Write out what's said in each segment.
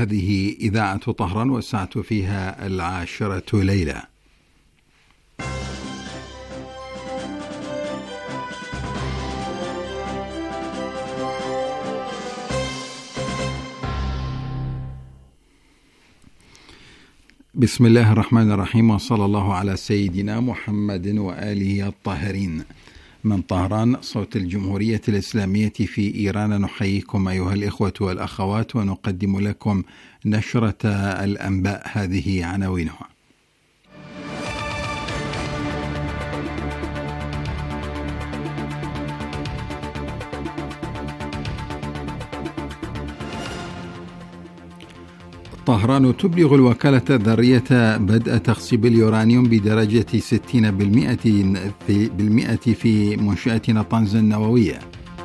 هذه إذاعة طهران والساعة فيها 10 ليلة. بسم الله الرحمن الرحيم، وصلى الله على سيدنا محمد وآله الطاهرين. من طهران صوت الجمهورية الإسلامية في إيران، نحييكم أيها الإخوة والأخوات ونقدم لكم نشرة الأنباء. هذه عناوينها: طهران تبلغ الوكالة الذرية بدء تخصيب اليورانيوم بدرجة 60% في منشأة نطنز النووية.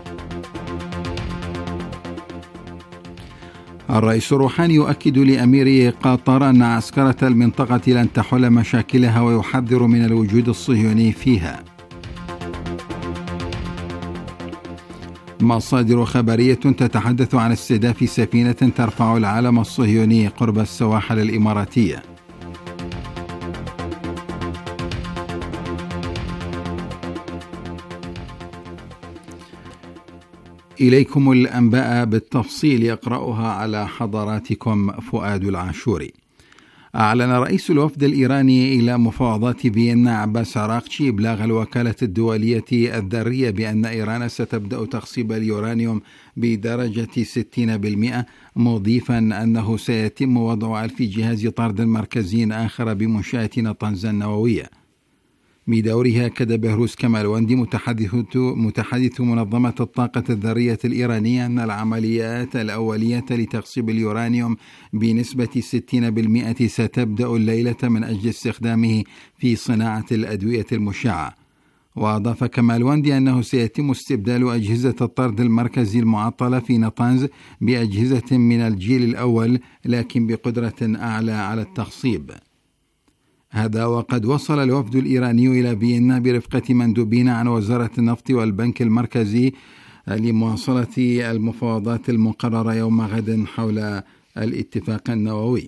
الرئيس روحاني يؤكد لأمير قطر أن عسكرة المنطقة لن تحل مشاكلها ويحذر من الوجود الصهيوني فيها. مصادر خبرية تتحدث عن استهداف سفينة ترفع العلم الصهيوني قرب السواحل الإماراتية. إليكم الأنباء بالتفصيل، يقرأها على حضراتكم فؤاد العاشوري. أعلن رئيس الوفد الإيراني إلى مفاوضات فيينا عباس عراقچي إبلاغ الوكالة الدولية الذرية بأن إيران ستبدأ تخصيب اليورانيوم بدرجة 60%، مضيفا أنه سيتم وضع 1000 جهاز طرد مركزي آخر بمنشأة نطنز النووية. بدورها أكد بهروز كمالوندي متحدث منظمة الطاقة الذرية الإيرانية أن العمليات الأولية لتخصيب اليورانيوم بنسبة 60% ستبدأ الليلة من أجل استخدامه في صناعة الأدوية المشعة. وأضاف كمالوندي أنه سيتم استبدال أجهزة الطرد المركزي المعطلة في نطنز بأجهزة من الجيل الأول لكن بقدرة أعلى على التخصيب. هذا وقد وصل الوفد الإيراني إلى فيينا برفقة مندوبين عن وزارة النفط والبنك المركزي لمواصلة المفاوضات المقررة يوم غد حول الاتفاق النووي.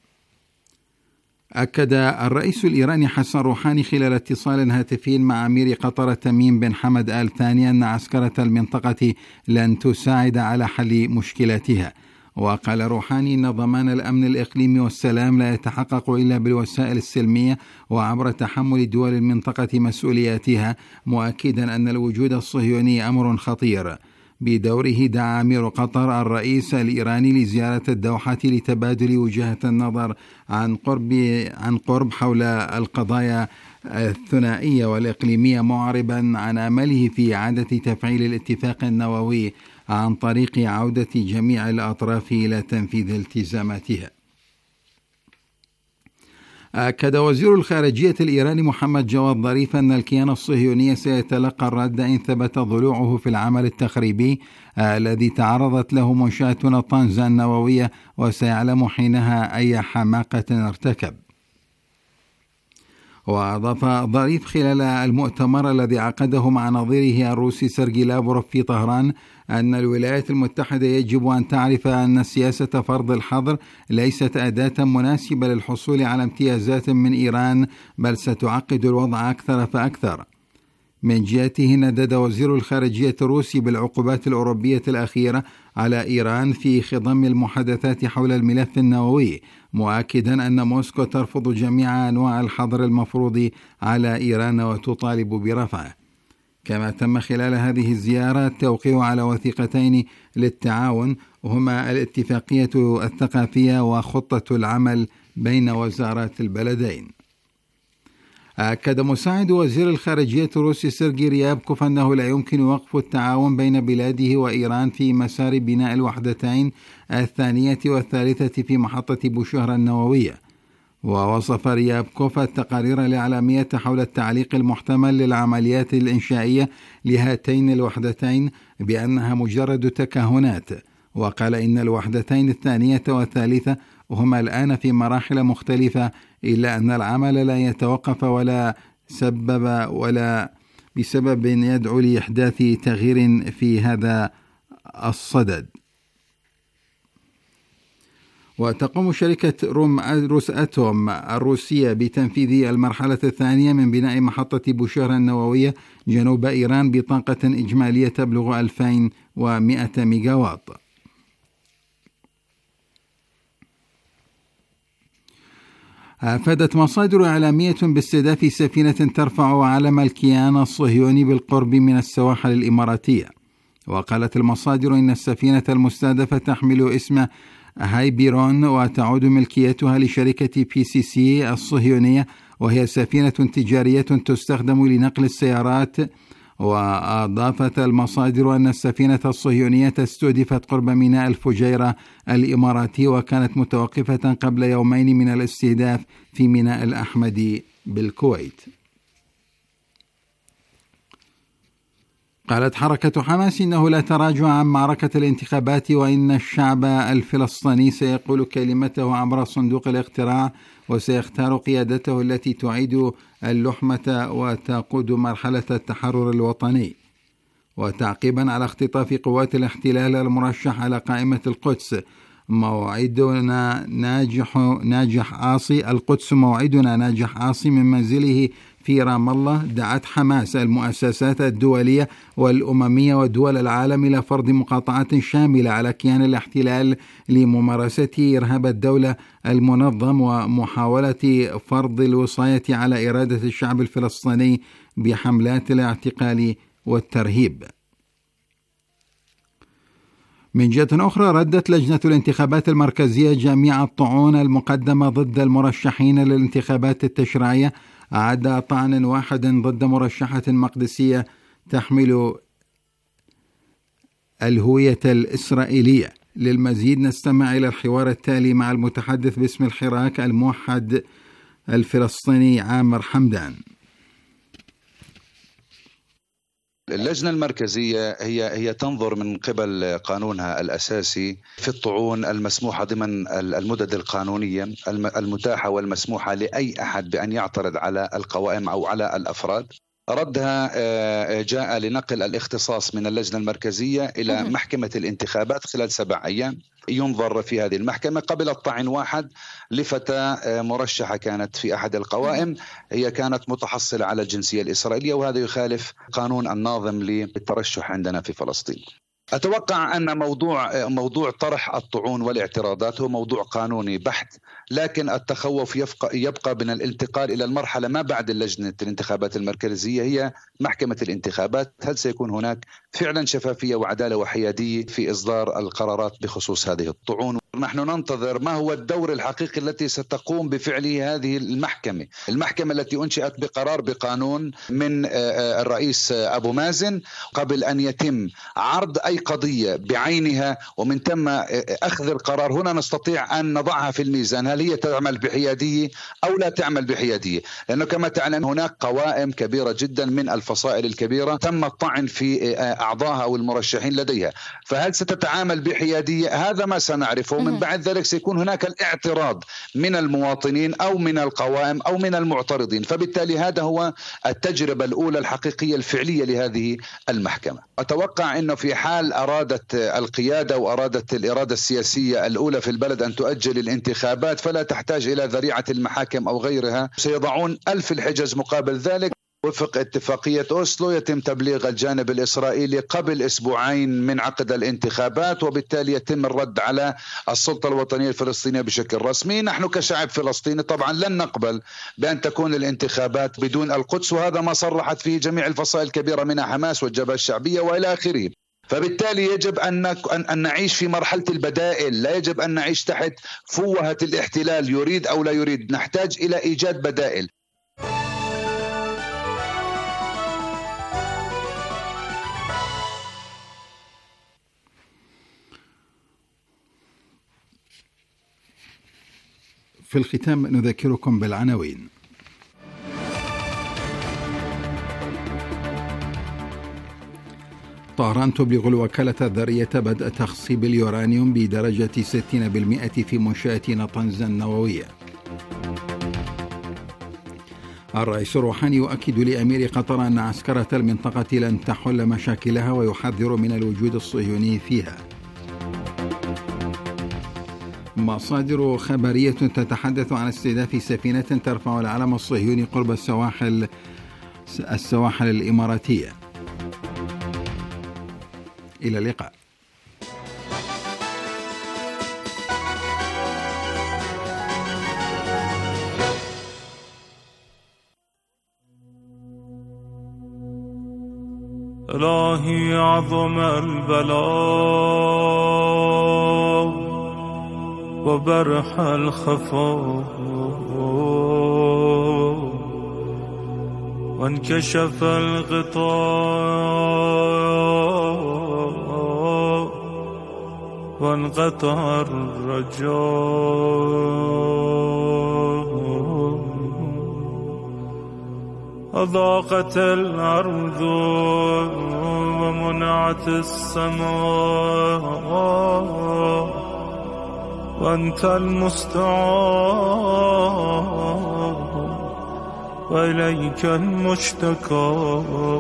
أكد الرئيس الإيراني حسن روحاني خلال اتصال هاتفي مع أمير قطر تميم بن حمد آل ثاني أن عسكرة المنطقة لن تساعد على حل مشكلاتها. وقال روحاني إن ضمان الأمن الإقليمي والسلام لا يتحقق إلا بالوسائل السلمية وعبر تحمل دول المنطقة مسؤولياتها، مؤكدا أن الوجود الصهيوني أمر خطير. بدوره دعا أمير قطر الرئيس الإيراني لزيارة الدوحة لتبادل وجهة النظر عن قرب حول القضايا الثنائية والإقليمية، معربا عن أمله في إعادة تفعيل الاتفاق النووي عن طريق عودة جميع الأطراف إلى تنفيذ التزاماتها. أكد وزير الخارجية الإيراني محمد جواد ظريف أن الكيان الصهيوني سيتلقى الرد إن ثبت ضلوعه في العمل التخريبي الذي تعرضت له منشأة نطنز النووية، وسيعلم حينها أي حماقة ارتكب. وأضاف ظريف خلال المؤتمر الذي عقده مع نظيره الروسي سيرجي لافروف في طهران أن الولايات المتحدة يجب أن تعرف أن سياسة فرض الحظر ليست أداة مناسبة للحصول على امتيازات من إيران، بل ستعقد الوضع أكثر فأكثر. من جهته ندد وزير الخارجية الروسي بالعقوبات الأوروبية الأخيرة على إيران في خضم المحادثات حول الملف النووي، مؤكدا أن موسكو ترفض جميع أنواع الحظر المفروض على إيران وتطالب برفعه. كما تم خلال هذه الزيارة التوقيع على وثيقتين للتعاون، هما الاتفاقية الثقافية وخطة العمل بين وزارات البلدين. أكد مساعد وزير الخارجية الروسي سيرجي ريابكوف أنه لا يمكن وقف التعاون بين بلاده وإيران في مسار بناء الوحدتين الثانية والثالثة في محطة بوشهر النووية. ووصف ريابكوف التقارير الإعلامية حول التعليق المحتمل للعمليات الإنشائية لهاتين الوحدتين بأنها مجرد تكهنات، وقال إن الوحدتين الثانية والثالثة هما الآن في مراحل مختلفة، إلا أن العمل لا يتوقف ولا بسبب يدعو لإحداث تغيير في هذا الصدد. وتقوم شركة روساتوم الروسية بتنفيذ المرحلة الثانية من بناء محطة بوشهر النووية جنوب إيران بطاقة إجمالية تبلغ 2100 ميجاوات. أفادت مصادر إعلامية باستهداف سفينة ترفع علم الكيان الصهيوني بالقرب من السواحل الإماراتية. وقالت المصادر إن السفينة المستهدفة تحمل اسم هايبيرون وتعود ملكيتها لشركة PCC الصهيونية، وهي سفينة تجارية تستخدم لنقل السيارات. وأضافت المصادر أن السفينة الصهيونية استهدفت قرب ميناء الفجيرة الإماراتي، وكانت متوقفة قبل يومين من الاستهداف في ميناء الأحمدي بالكويت. قالت حركة حماس إنه لا تراجع عن معركة الانتخابات، وإن الشعب الفلسطيني سيقول كلمته عبر صندوق الاقتراع، وسيختار قيادته التي تعيد اللحمة وتقود مرحلة التحرر الوطني. وتعقيبا على اختطاف قوات الاحتلال المرشح على قائمة القدس موعدنا ناجح عاصي القدس موعدنا ناجح عاصي من منزله في رام الله، دعت حماس المؤسسات الدولية والأممية ودول العالم إلى فرض مقاطعة شاملة على كيان الاحتلال لممارسة إرهاب الدولة المنظم، ومحاولة فرض الوصاية على إرادة الشعب الفلسطيني بحملات الاعتقال والترهيب. من جهة أخرى، ردت لجنة الانتخابات المركزية جميع الطعون المقدمة ضد المرشحين للانتخابات التشريعية عدا طعن واحد ضد مرشحة مقدسية تحمل الهوية الإسرائيلية. للمزيد نستمع إلى الحوار التالي مع المتحدث باسم الحراك الموحد الفلسطيني عامر حمدان. اللجنة المركزية هي تنظر من قبل قانونها الأساسي في الطعون المسموحة ضمن المدد القانونية المتاحة والمسموحة لأي أحد بأن يعترض على القوائم أو على الأفراد. ردها جاء لنقل الاختصاص من اللجنة المركزية إلى محكمة الانتخابات خلال 7 أيام ينظر في هذه المحكمة. قبل الطعن واحد لفتاة مرشحة كانت في أحد القوائم، هي كانت متحصلة على الجنسية الإسرائيلية، وهذا يخالف قانون الناظم للترشح عندنا في فلسطين. أتوقع أن موضوع طرح الطعون والاعتراضات هو موضوع قانوني بحت، لكن التخوف يبقى من الانتقال إلى المرحلة ما بعد لجنة الانتخابات المركزية هي محكمة الانتخابات. هل سيكون هناك فعلا شفافية وعدالة وحيادية في إصدار القرارات بخصوص هذه الطعون؟ نحن ننتظر ما هو الدور الحقيقي التي ستقوم بفعله هذه المحكمة التي أنشئت بقانون من الرئيس أبو مازن قبل أن يتم عرض أي قضية بعينها ومن ثم أخذ القرار. هنا نستطيع أن نضعها في الميزان، هل هي تعمل بحيادية أو لا تعمل بحيادية، لأنه كما تعلم هناك قوائم كبيرة جدا من الفصائل الكبيرة تم الطعن في أعضائها أو المرشحين لديها، فهل ستتعامل بحيادية؟ هذا ما سنعرفه. من بعد ذلك سيكون هناك الاعتراض من المواطنين أو من القوائم أو من المعترضين، فبالتالي هذا هو التجربة الأولى الحقيقية الفعلية لهذه المحكمة. أتوقع أنه في حال أرادت القيادة وأرادت الإرادة السياسية الأولى في البلد أن تؤجل الانتخابات فلا تحتاج إلى ذريعة المحاكم أو غيرها، سيضعون 1000 الحجج مقابل ذلك. وفق اتفاقية أوسلو يتم تبليغ الجانب الإسرائيلي قبل 2 أسبوع من عقد الانتخابات، وبالتالي يتم الرد على السلطة الوطنية الفلسطينية بشكل رسمي. نحن كشعب فلسطيني طبعا لن نقبل بأن تكون الانتخابات بدون القدس، وهذا ما صرحت فيه جميع الفصائل الكبيرة منها حماس والجبهة الشعبية وإلى آخره. فبالتالي يجب أن نعيش في مرحلة البدائل، لا يجب أن نعيش تحت فوهة الاحتلال يريد أو لا يريد، نحتاج إلى إيجاد بدائل. في الختام نذكركم بالعناوين. طهران تبلغ الوكالة الذرية بدء تخصيب اليورانيوم بدرجة 60% في منشأة نطنز النووية. الرئيس الروحاني يؤكد لأمير قطر أن عسكرة المنطقة لن تحل مشاكلها، ويحذر من الوجود الصهيوني فيها. مصادر خبرية تتحدث عن استهداف سفينة ترفع العلم الصهيوني قرب السواحل الإماراتية. إلى اللقاء. إلهي عظم البلاء وبرح الخفاء وانكشف الغطاء وانقطع الرجاء أضاقت الأرض ومنعت السماء وأنت المستعان وإليك المشتكى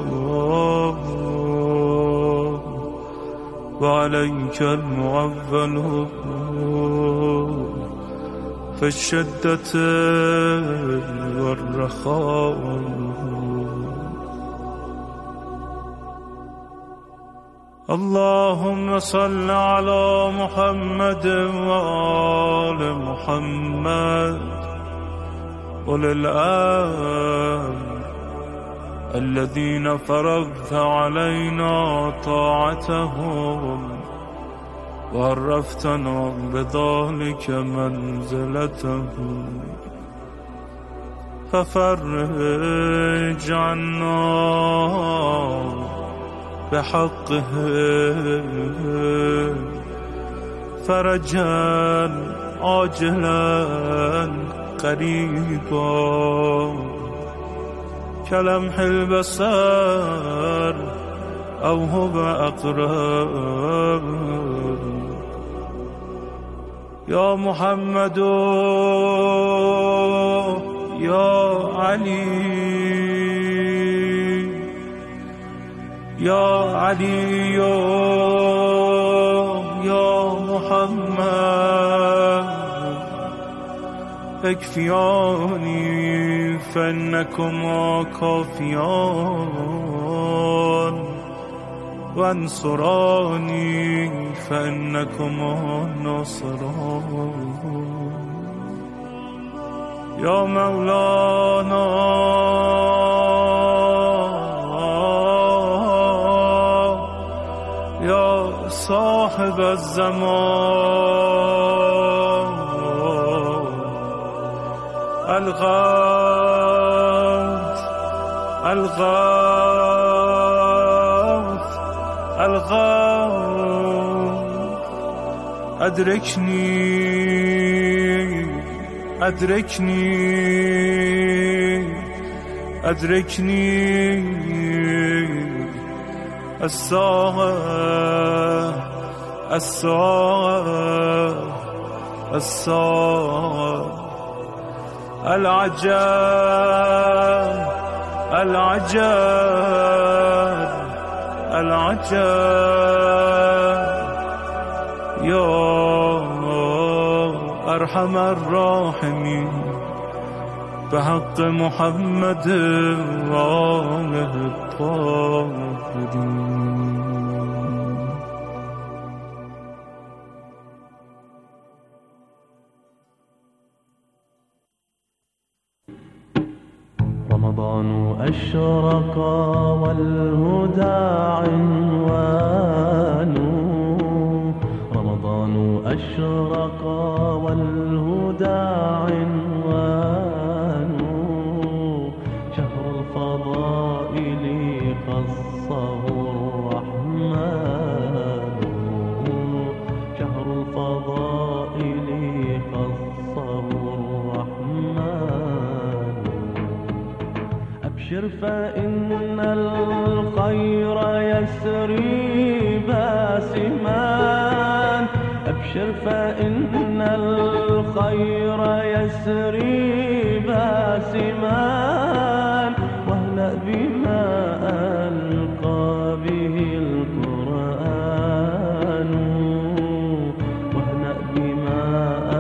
وعليك المعول في الشدة والرخاء. اللهم صل على محمد وآل محمد أولي الأمر الذين فرضت علينا طاعتهم وعرفتنا بذلك منزلتهم، ففرج عنا بحقه فرجا عاجلا قريبا كلمح البصر أو هو أقرب. يا محمد يا علي يا علي يا محمد اكفياني فإنكما كافيان وانصراني فإنكما ناصران. يا مولانا يا صاحب الزمان الغوث الغوث الغوث أدركني أدركني أدركني الساعة الساعة الساعة العجاب العجاب العجاب. يا أرحم الراحمين بحق محمد وآله الطاهرين. رمضان أشرق والهدى عنوان، رمضان أشرق والهدى عنوان، شهر الفضائل خصه الرحمن، شهر الفضائل خصه الرحمن. أبشر فإن الخير يسري باسمان، أبشر فإن الخير يسري باسمان، واهنأ بما ألقى به القرآن، واهنأ بما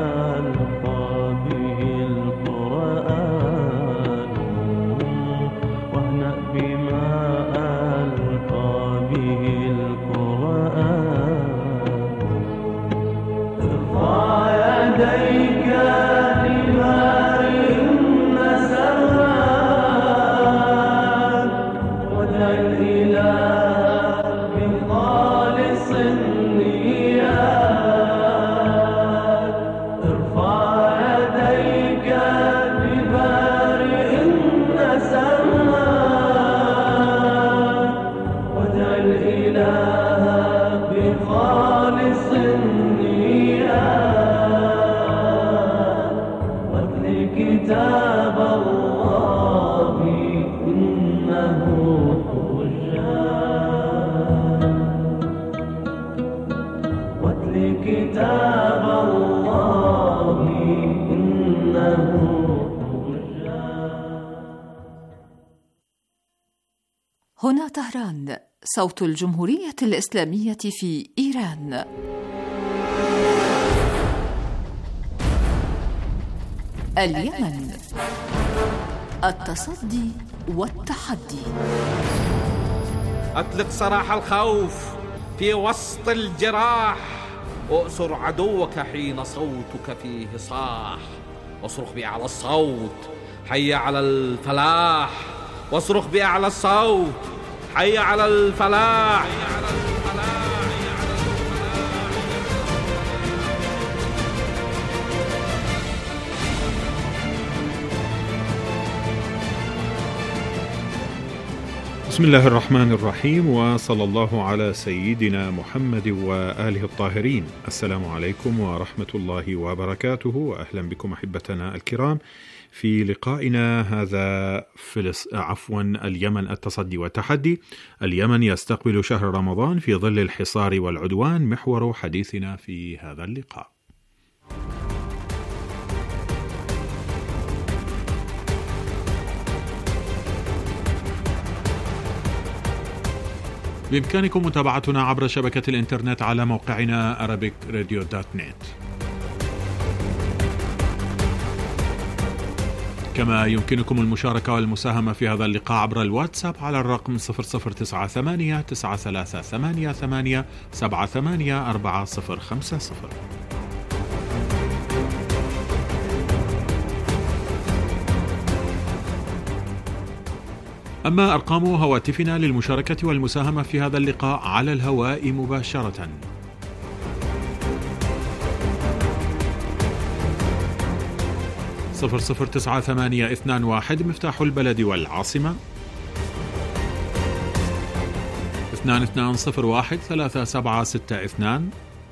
هنا طهران، صوت الجمهورية الإسلامية في إيران. اليمن، التصدي والتحدي. أطلق سراح الخوف في وسط الجراح، وأسر عدوك حين صوتك فيه صاح، واصرخ بأعلى الصوت حي على الفلاح، واصرخ بأعلى الصوت حي على الفلاح. بسم الله الرحمن الرحيم، وصلى الله على سيدنا محمد وآله الطاهرين. السلام عليكم ورحمة الله وبركاته، وأهلا بكم أحبتنا الكرام في لقائنا هذا اليمن، التصدي والتحدي. اليمن يستقبل شهر رمضان في ظل الحصار والعدوان، محور حديثنا في هذا اللقاء. بإمكانكم متابعتنا عبر شبكة الإنترنت على موقعنا arabicradio.net، كما يمكنكم المشاركة والمساهمة في هذا اللقاء عبر الواتساب على الرقم 0098-938-784050. أما أرقام هواتفنا للمشاركة والمساهمة في هذا اللقاء على الهواء مباشرة: 009821 مفتاح البلد والعاصمة، 2201-3762،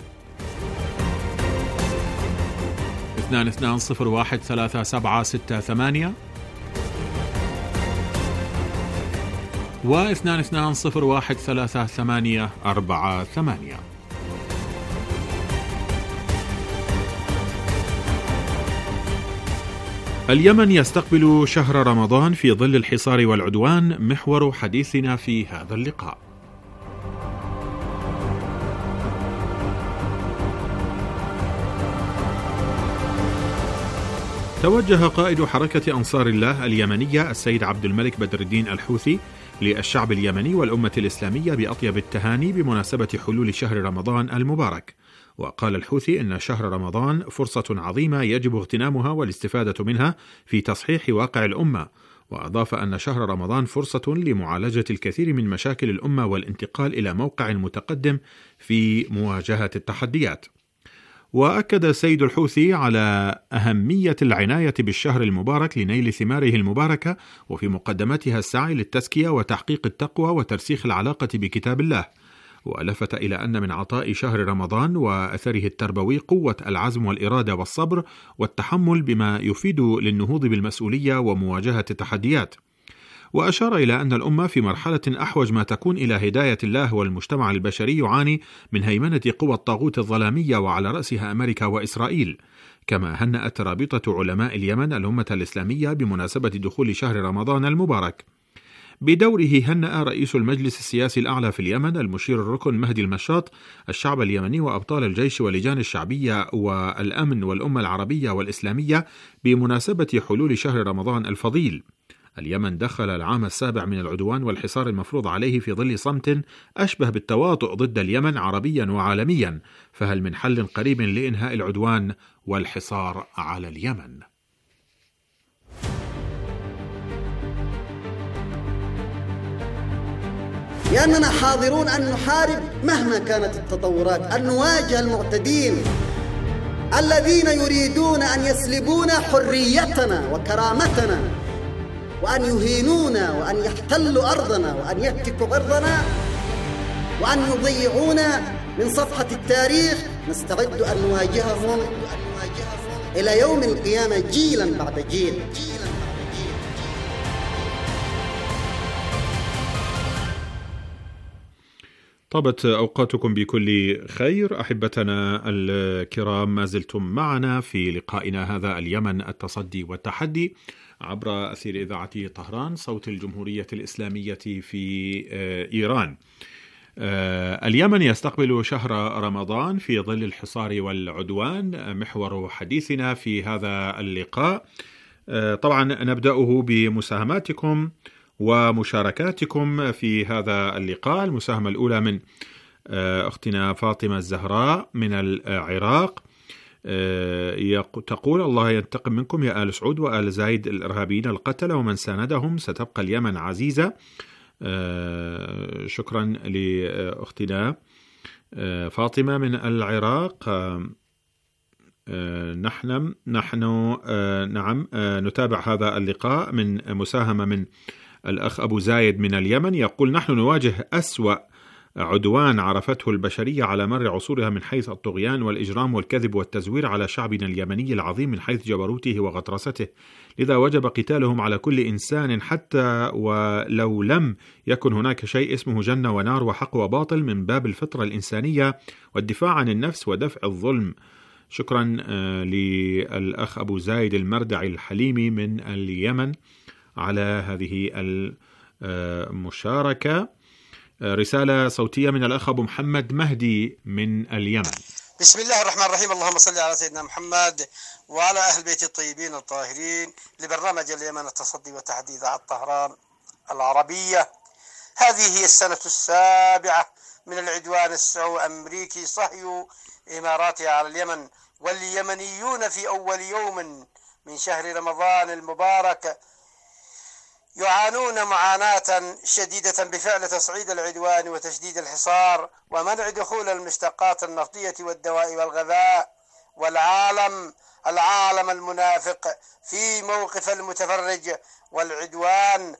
2201-3768، و 2201-3848. اليمن يستقبل شهر رمضان في ظل الحصار والعدوان، محور حديثنا في هذا اللقاء. توجه قائد حركة أنصار الله اليمنية السيد عبد الملك بدر الدين الحوثي للشعب اليمني والأمة الإسلامية بأطيب التهاني بمناسبة حلول شهر رمضان المبارك. وقال الحوثي إن شهر رمضان فرصة عظيمة يجب اغتنامها والاستفادة منها في تصحيح واقع الأمة، وأضاف أن شهر رمضان فرصة لمعالجة الكثير من مشاكل الأمة والانتقال إلى موقع متقدم في مواجهة التحديات. وأكد السيد الحوثي على أهمية العناية بالشهر المبارك لنيل ثماره المباركة، وفي مقدمتها السعي للتزكية وتحقيق التقوى وترسيخ العلاقة بكتاب الله. ولفت إلى أن من عطاء شهر رمضان وأثره التربوي قوة العزم والإرادة والصبر والتحمل، بما يفيد للنهوض بالمسؤولية ومواجهة التحديات. وأشار إلى أن الأمة في مرحلة أحوج ما تكون إلى هداية الله، والمجتمع البشري يعاني من هيمنة قوى الطاغوت الظلامية وعلى رأسها أمريكا وإسرائيل. كما هنأت رابطة علماء اليمن الأمة الإسلامية بمناسبة دخول شهر رمضان المبارك. بدوره هنأ رئيس المجلس السياسي الأعلى في اليمن المشير الركن مهدي المشاط الشعب اليمني وأبطال الجيش واللجان الشعبية والأمن والأمة العربية والإسلامية بمناسبة حلول شهر رمضان الفضيل. اليمن دخل العام السابع من العدوان والحصار المفروض عليه في ظل صمت أشبه بالتواطؤ ضد اليمن عربيا وعالميا، فهل من حل قريب لإنهاء العدوان والحصار على اليمن؟ لأننا حاضرون أن نحارب مهما كانت التطورات، أن نواجه المعتدين الذين يريدون أن يسلبون حريتنا وكرامتنا، وأن يهينونا، وأن يحتلوا أرضنا، وأن يهتكوا أرضنا، وأن يضيعونا من صفحة التاريخ. نستعد أن نواجههم إلى يوم القيامة جيلا بعد جيل. طابت أوقاتكم بكل خير أحبتنا الكرام، ما زلتم معنا في لقائنا هذا اليمن التصدي والتحدي عبر أثير إذاعة طهران صوت الجمهورية الإسلامية في إيران. اليمن يستقبل شهر رمضان في ظل الحصار والعدوان، محور حديثنا في هذا اللقاء. طبعا نبدأه بمساهماتكم ومشاركاتكم في هذا اللقاء. المساهمة الأولى من أختنا فاطمة الزهراء من العراق، تقول: الله ينتقم منكم يا آل سعود وآل زايد الإرهابيين القتلة ومن ساندهم، ستبقى اليمن عزيزة. شكرا لأختنا فاطمة من العراق. نحن نعم نتابع هذا اللقاء من مساهمة من الأخ أبو زايد من اليمن، يقول: نحن نواجه أسوأ عدوان عرفته البشرية على مر عصورها من حيث الطغيان والإجرام والكذب والتزوير على شعبنا اليمني العظيم من حيث جبروته وغطرسته، لذا وجب قتالهم على كل إنسان حتى ولو لم يكن هناك شيء اسمه جنة ونار وحق وباطل، من باب الفطرة الإنسانية والدفاع عن النفس ودفع الظلم. شكرا للأخ أبو زايد المردعي الحليمي من اليمن على هذه المشاركة. رسالة صوتية من الأخ أبو محمد مهدي من اليمن. بسم الله الرحمن الرحيم، اللهم صل على سيدنا محمد وعلى أهل بيت الطيبين الطاهرين، لبرنامج اليمن التصدي والتحدي إذاعة طهران العربية. هذه هي السنة السابعة من العدوان السعودي-أمريكي صهيو إماراتها على اليمن، واليمنيون في أول يوم من شهر رمضان المبارك يعانون معاناة شديدة بفعل تصعيد العدوان وتشديد الحصار ومنع دخول المشتقات النفطية والدواء والغذاء، والعالم المنافق في موقف المتفرج، والعدوان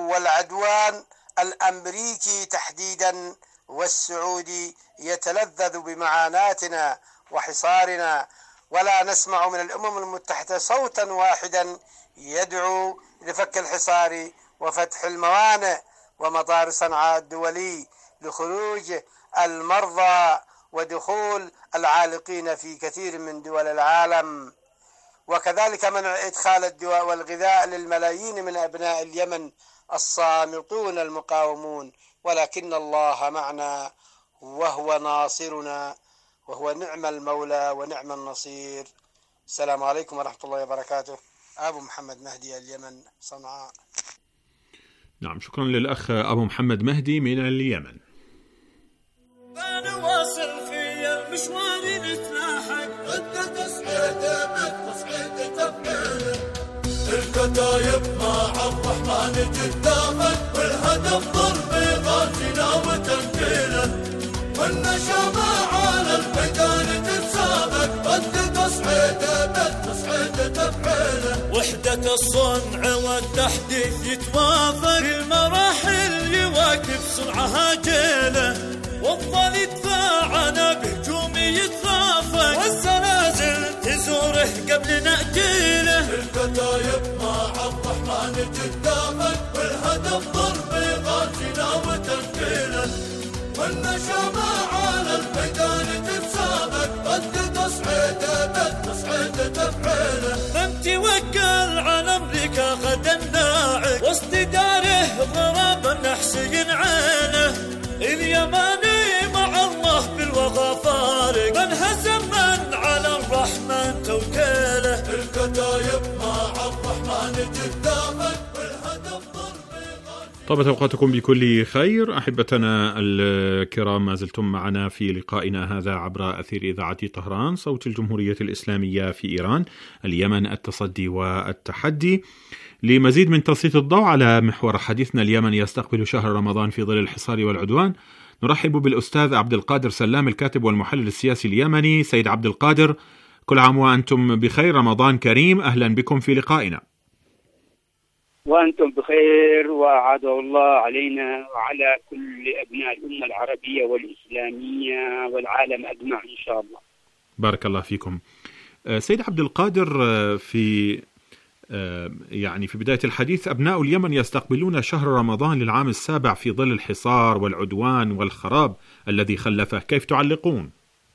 الأمريكي تحديدا والسعودي يتلذذ بمعاناتنا وحصارنا، ولا نسمع من الأمم المتحدة صوتا واحدا يدعو لفك الحصار وفتح الموانئ ومطار صنعاء الدولي لخروج المرضى ودخول العالقين في كثير من دول العالم، وكذلك منع إدخال الدواء والغذاء للملايين من أبناء اليمن الصامتون المقاومون. ولكن الله معنا وهو ناصرنا، وهو نعم المولى ونعم النصير. السلام عليكم ورحمة الله وبركاته. أبو محمد مهدي اليمن صنعاء. نعم، شكرا للأخ أبو محمد مهدي من اليمن. أنا واصل في المشوار نتلاحق، عدة تصعيد تفعيل الكتايب مع الرحمن تتدافق، والهدف ضرب غازنا وتنكيله، والنشامة على الميدان تتسابق، عدة تصعيد تفعيله، وحدة الصنع والتحديث يتوافق، المراحل يواكب صنعها جيله، والظل يدفعنا بهجوم يترافق، والزلازل تزوره قبل نأجيله، الكتايب مع الرحمن تتدافق، والهدف ضرب غازنا وتنكيله، والنشامة على الميدان تتسابق، قد تصعيد تفعيله، من توكل على أمريكا غدا ناعق، وسط داره ضرب النحس ينعينه، اليماني مع الله بالوغى فارق، من هزم من على الرحمن توكيله، الكتايب مع الرحمن تتدافق، والهدف طابت أوقاتكم بكل خير. أحبتنا الكرام، ما زلتم معنا في لقائنا هذا عبر أثير إذاعة طهران صوت الجمهورية الإسلامية في إيران، اليمن، التصدي والتحدي. لمزيد من تسليط الضوء على محور حديثنا، اليمن يستقبل شهر رمضان في ظل الحصار والعدوان. نرحب بالأستاذ عبد القادر سلام، الكاتب والمحلل السياسي اليمني. سيد عبد القادر، كل عام وأنتم بخير، رمضان كريم، أهلا بكم في لقائنا. وأنتم بخير، وعاد الله علينا وعلى كل أبناء الأمة العربية والإسلامية والعالم أجمع إن شاء الله. بارك الله فيكم. سيد عبد القادر، في بداية الحديث، أبناء اليمن يستقبلون شهر رمضان للعام السابع في ظل الحصار والعدوان والخراب الذي خلفه، كيف تعلقون؟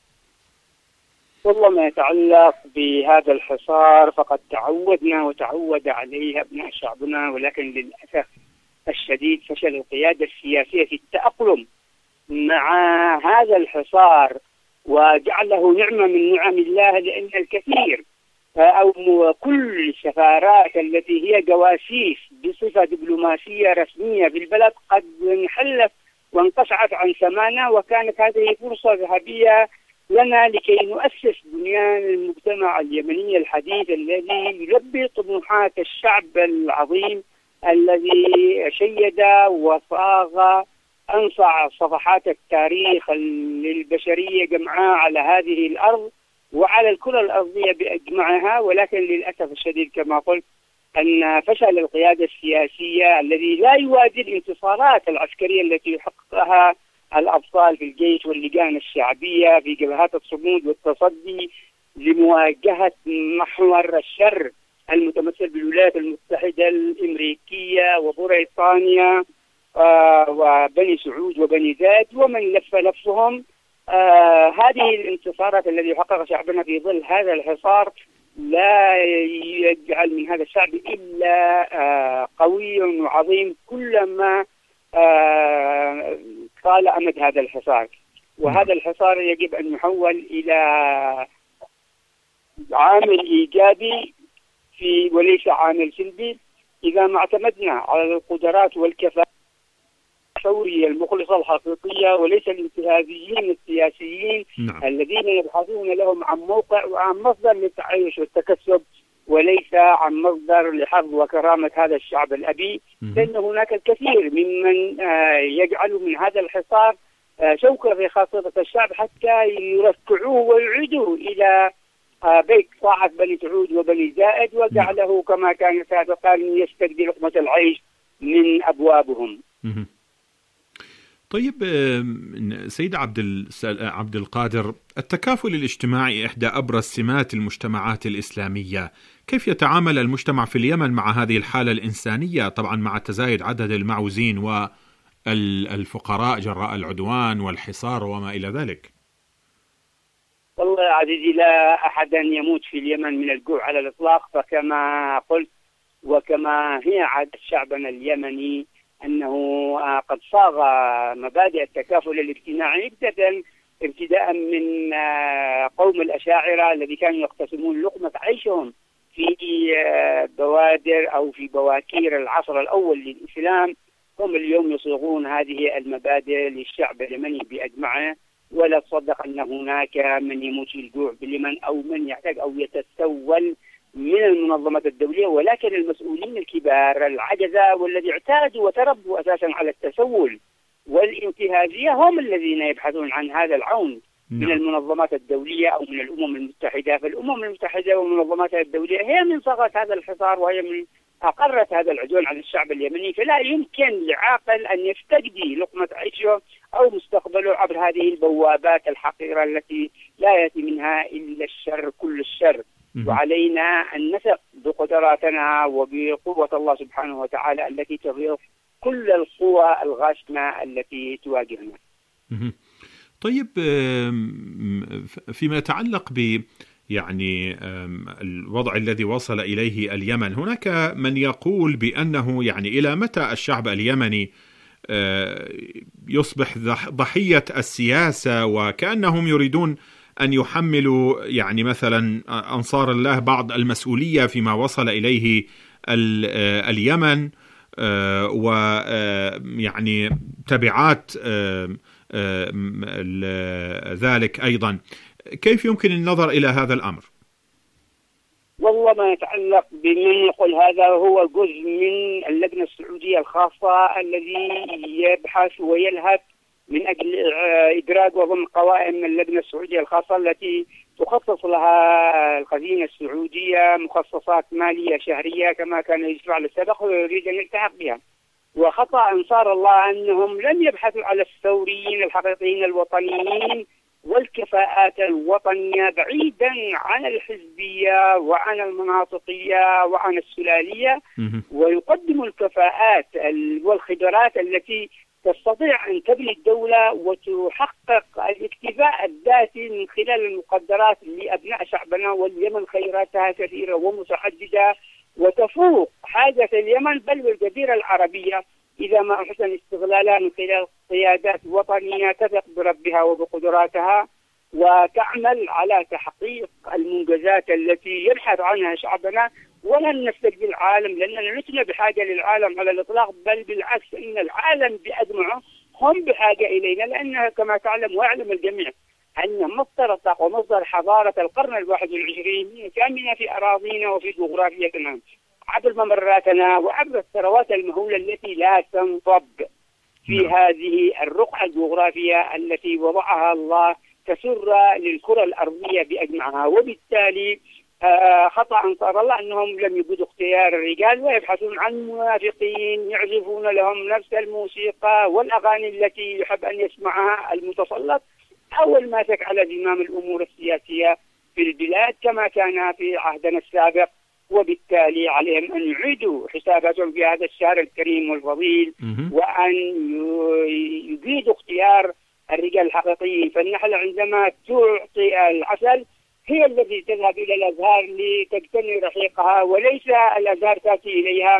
والله ما يتعلق بهذا الحصار فقد تعودنا وتعود عليه أبناء شعبنا، ولكن للأسف الشديد فشل القيادة السياسية في التأقلم مع هذا الحصار، وجعله نعمة من نعم الله، لأن الكثير أو كل السفارات التي هي جواسيس بصفة دبلوماسية رسمية بالبلد قد انحلت وانقشعت عن سمانا، وكانت هذه فرصة ذهبية لنا لكي نؤسس بنيان المجتمع اليمني الحديث الذي يلبي طموحات الشعب العظيم الذي شيد وصاغ أنصع صفحات التاريخ للبشرية جمعاء على هذه الأرض وعلى الكرة الأرضية بأجمعها. ولكن للأسف الشديد كما قلت أن فشل القيادة السياسية الذي لا يوازي الانتصارات العسكرية التي يحققها الأبطال في الجيش واللجان الشعبية في جبهات الصمود والتصدي لمواجهة محور الشر المتمثل بالولايات المتحدة الأمريكية وبريطانيا وبني سعود وبني زاد ومن لف لفهم. هذه الانتصارات التي يحققها شعبنا في ظل هذا الحصار لا يجعل من هذا الشعب إلا قوي وعظيم كلما طال أمد هذا الحصار. وهذا الحصار يجب أن يحول إلى عامل إيجابي وليس عامل سلبي. إذا ما اعتمدنا على القدرات والكفاءة الثورية المخلصة الحقيقية وليس الانتهازيين السياسيين الذين يبحثون لهم عن موقع وعن مصدر للتعايش والتكسب وليس عن مصدر لحظ وكرامة هذا الشعب الأبي، لأن هناك الكثير ممن يجعل من هذا الحصار شوكة في خاصرة الشعب حتى يركعوه ويعيدوه إلى بيت صاعة بني سعود وبني زائد وجعله كما كان سابقا يستجدي لقمة العيش من أبوابهم. طيب سيد عبد القادر، التكافل الاجتماعي إحدى أبرز سمات المجتمعات الإسلامية، كيف يتعامل المجتمع في اليمن مع هذه الحالة الإنسانية، طبعا مع تزايد عدد المعوزين والفقراء جراء العدوان والحصار وما إلى ذلك؟ والله يا عزيزي، لا أحد يموت في اليمن من الجوع على الإطلاق، فكما قلت وكما هي عادة شعبنا اليمني أنه قد صاغ مبادئ التكافل الاجتماعي ابتداء من قوم الأشاعرة الذي كانوا يقتسمون لقمة عيشهم في بوادر أو في بواكير العصر الأول للإسلام. هم اليوم يصيغون هذه المبادئ للشعب اليمني بأجمعه، ولا تصدق أن هناك من يموت في الجوع باليمن أو من يحتاج أو يتسول من المنظمات الدولية، ولكن المسؤولين الكبار العجزة والذي اعتادوا وتربوا أساسا على التسول والانتهازية هم الذين يبحثون عن هذا العون من المنظمات الدولية أو من الأمم المتحدة. فالأمم المتحدة والمنظمات الدولية هي من صاغت هذا الحصار وهي من أقرت هذا العدوان على الشعب اليمني، فلا يمكن لعاقل أن يستجدي لقمة عيشه أو مستقبله عبر هذه البوابات الحقيرة التي لا يأتي منها إلا الشر كل الشر. وعلينا أن نثق بقدراتنا وبقوة الله سبحانه وتعالى التي تغير كل القوى الغاشمة التي تواجهنا. طيب، فيما يتعلق الوضع الذي وصل إليه اليمن، هناك من يقول بأنه إلى متى الشعب اليمني يصبح ضحية السياسة، وكأنهم يريدون أن يحملوا مثلا أنصار الله بعض المسؤولية فيما وصل إليه اليمن، ويعني تبعات ذلك أيضا، كيف يمكن النظر إلى هذا الأمر؟ والله ما يتعلق بمن يقول هذا هو جزء من اللجنة السعودية الخاصة الذي يبحث ويلهث من أجل إدراج وضم قوائم اللجنة السعودية الخاصة التي تخصص لها الخزينة السعودية مخصصات مالية شهرية كما كان يدفع للسابق ويريد أن يلتحق بها. وخطأ أنصار الله أنهم لم يبحثوا على الثوريين الحقيقيين الوطنيين والكفاءات الوطنية بعيدا عن الحزبية وعن المناطقية وعن السلالية، ويقدموا الكفاءات والخبرات التي تستطيع أن تبني الدولة وتحقق الاكتفاء الذاتي من خلال المقدرات لأبناء شعبنا. واليمن خيراتها كثيرة ومتعددة وتفوق حاجة اليمن بل والجزيرة العربية إذا ما أحسن استغلالها من خلال قيادات وطنية تثق بربها وبقدراتها وتعمل على تحقيق المنجزات التي يبحث عنها شعبنا. ولن نستجدي العالم لأننا لسنا بحاجة للعالم على الإطلاق، بل بالعكس إن العالم بأجمعه هم بحاجة إلينا، لأنها كما تعلم ويعلم الجميع أن مصدر الطاقة ومصدر حضارة القرن 21 كامنة في أراضينا وفي جغرافيتنا عبر ممراتنا وعبر الثروات المهولة التي لا تنفض في هذه الرقعة الجغرافية التي وضعها الله تسر للكرة الأرضية بأجمعها. وبالتالي خطأ أنصار الله أنهم لم يجدوا اختيار الرجال ويبحثون عن منافقين يعزفون لهم نفس الموسيقى والأغاني التي يحب أن يسمعها المتسلط أول ما مسك على زمام الأمور السياسية في البلاد كما كان في عهدنا السابق. وبالتالي عليهم أن يعيدوا حساباتهم في هذا الشهر الكريم والفضيل وأن يجيدوا اختيار الرجال الحقيقيين. فالنحلة عندما تعطي العسل هي التي تذهب إلى الأزهار لتجتني رحيقها وليس الأزهار تأتي إليها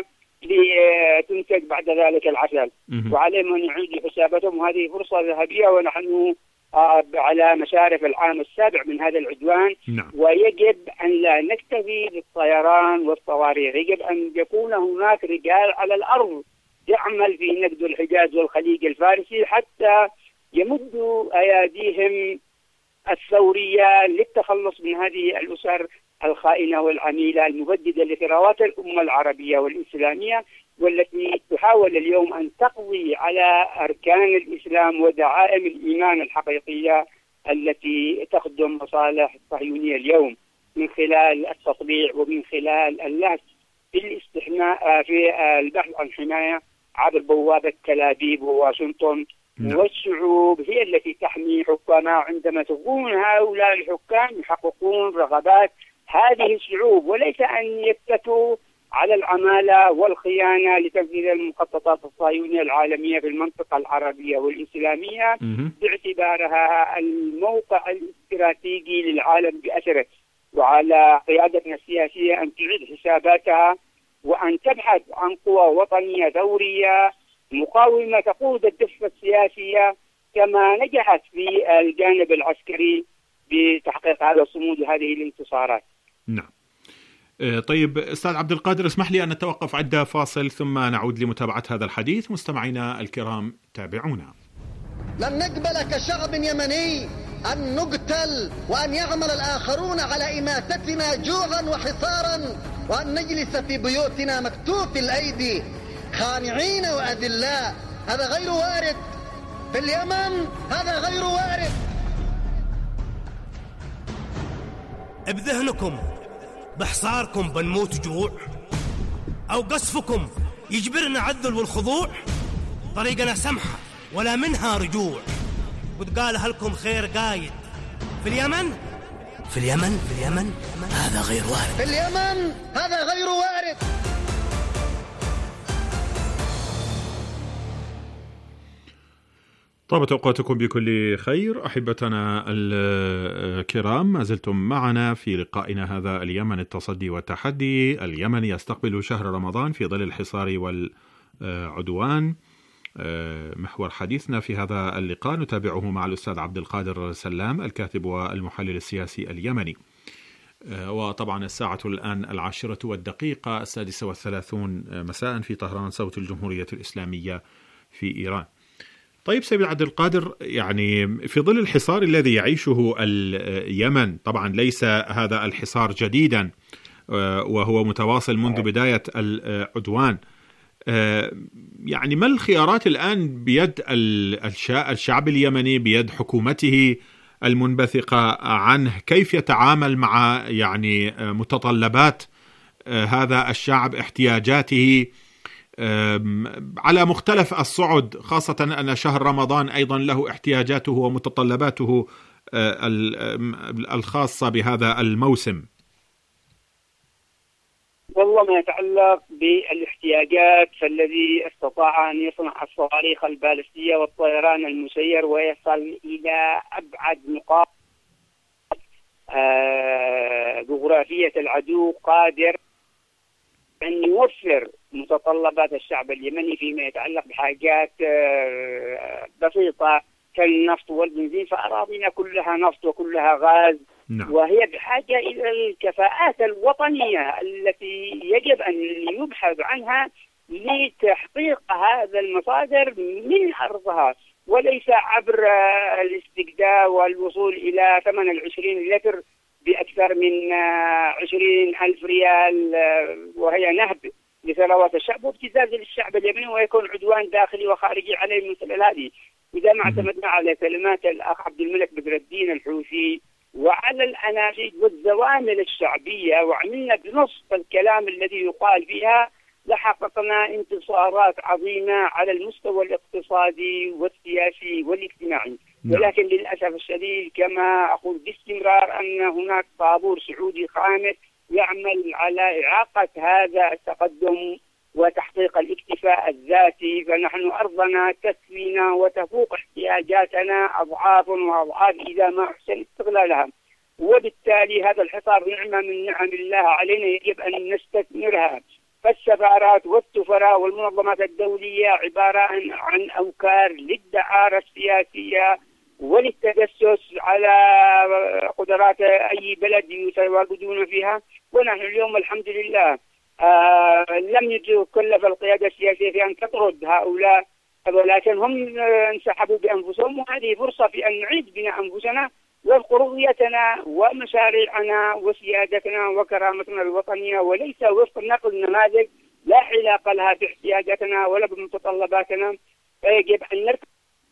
لتنتج بعد ذلك العسل. وعليهم أن يعيدوا حساباتهم وهذه فرصة ذهبية ونحن على مشارف العام السابع من هذا العدوان. ويجب أن لا نكتفي بالطيران والصواريخ، يجب أن يكون هناك رجال على الأرض يعمل في نقد الحجاز والخليج الفارسي حتى يمدوا أيديهم الثورية للتخلص من هذه الأسر الخائنة والعميلة المبددة لثروات الأمة العربية والإسلامية، والتي تحاول اليوم أن تقضي على أركان الإسلام ودعائم الإيمان الحقيقية التي تخدم مصالح الصهيونية اليوم من خلال التطبيع ومن خلال اللهث في الاستحماء في البحث عن حماية عبر بوابة تل أبيب وواشنطن. والشعوب هي التي تحمي حكامها عندما تكون هؤلاء الحكام يحققون رغبات هذه الشعوب وليس أن يفتتوا على العمالة والخيانة لتنفيذ المخططات الصهيونية العالمية في المنطقة العربية والإسلامية باعتبارها الموقع الاستراتيجي للعالم بأثره. وعلى قيادتنا السياسية أن تعيد حساباتها وأن تبحث عن قوى وطنية ثورية مقاومة تقود الدفة السياسية كما نجحت في الجانب العسكري بتحقيق هذا الصمود وهذه الانتصارات. نعم. طيب أستاذ عبد القادر، اسمح لي أن نتوقف عند فاصل ثم نعود لمتابعة هذا الحديث. مستمعينا الكرام تابعونا. لن نقبل كشعب يمني أن نقتل وأن يعمل الآخرون على إماتتنا جوعا وحصارا وأن نجلس في بيوتنا مكتوف الأيدي خانعين وأذلاء. هذا غير وارد في اليمن، هذا غير وارد. بذهنكم بحصاركم بنموت جوع أو قصفكم يجبرنا على الذل والخضوع؟ طريقنا سمحة ولا منها رجوع، وتقالها لكم خير قايد في اليمن. في اليمن في اليمن هذا غير وارد. في اليمن هذا غير وارد. طابت أوقاتكم بكل خير أحبتنا الكرام، ما زلتم معنا في لقائنا هذا اليمن التصدي والتحدي. اليمن يستقبل شهر رمضان في ظل الحصار والعدوان. محور حديثنا في هذا اللقاء نتابعه مع الأستاذ عبد القادر سلام الكاتب والمحلل السياسي اليمني. وطبعا الساعة الآن 10:36 مساء في طهران، صوت الجمهورية الإسلامية في إيران. طيب سيد عبد القادر، يعني في ظل الحصار الذي يعيشه اليمن، طبعا ليس هذا الحصار جديدا وهو متواصل منذ بداية العدوان، يعني ما الخيارات الآن بيد الشعب اليمني، بيد حكومته المنبثقة عنه؟ كيف يتعامل مع يعني متطلبات هذا الشعب، احتياجاته على مختلف الصعد، خاصة أن شهر رمضان أيضا له احتياجاته ومتطلباته الخاصة بهذا الموسم؟ والله ما يتعلق بالاحتياجات، فالذي استطاع أن يصنع الصواريخ البالستية والطيران المسير ويصل إلى أبعد نقاط جغرافية العدو قادر أن يوفر متطلبات الشعب اليمني فيما يتعلق بحاجات بسيطة كالنفط والبنزين، فأراضينا كلها نفط وكلها غاز. وهي بحاجة إلى الكفاءات الوطنية التي يجب أن يبحث عنها لتحقيق هذا المصادر من أرضها، وليس عبر الاستجداء والوصول إلى ثمن 20 لتر بأكثر من 20,000 ريال، وهي نهب لثروات الشعب وابتزاز للشعب اليمني، ويكون عدوان داخلي وخارجي عليه من خلال هذه. إذا ما اعتمدنا على كلمات الأخ عبد الملك بدر الدين الحوثي وعلى الأناشيد والزوامل الشعبية وعملنا بنص الكلام الذي يقال فيها، لحققنا انتصارات عظيمة على المستوى الاقتصادي والسياسي والاجتماعي. ولكن للأسف الشديد كما أقول باستمرار أن هناك طابور سعودي خامس يعمل على إعاقة هذا التقدم وتحقيق الاكتفاء الذاتي، فنحن أرضنا تكفينا وتفوق احتياجاتنا أضعاف وأضعاف إذا ما أحسن استغلالها. وبالتالي هذا الحصار نعمة من نعم الله علينا يجب أن نستثمرها. فالسفارات والسفراء والمنظمات الدولية عبارة عن أوكار للدعارة السياسية وللتجسس على قدرات أي بلد يتواجدون فيها. ونحن اليوم الحمد لله لم يتكلف القيادة السياسية في أن تطرد هؤلاء، ولكن هم انسحبوا بأنفسهم، وهذه فرصة في أن نعيد بناء أنفسنا وقرويتنا ومشاريعنا وسيادتنا وكرامتنا الوطنية، وليس وفق نقل نماذج لا علاقة لها باحتياجاتنا ولا بمتطلباتنا. فيجب أن نركز